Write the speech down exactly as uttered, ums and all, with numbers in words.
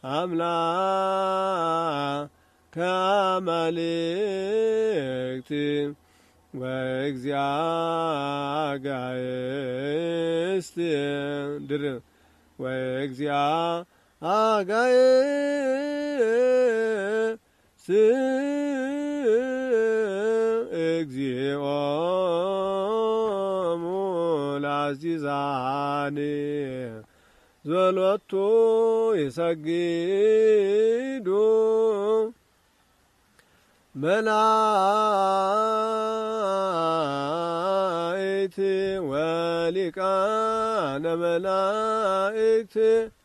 አምላከ አማልክት ወእግዚአጋእስት ድር ወእግዚአጋእስት እግዚኦሙ ለአዚዛን ዘሎቱ ይሰግዱ መላእክት ወሊቃነ መላእክት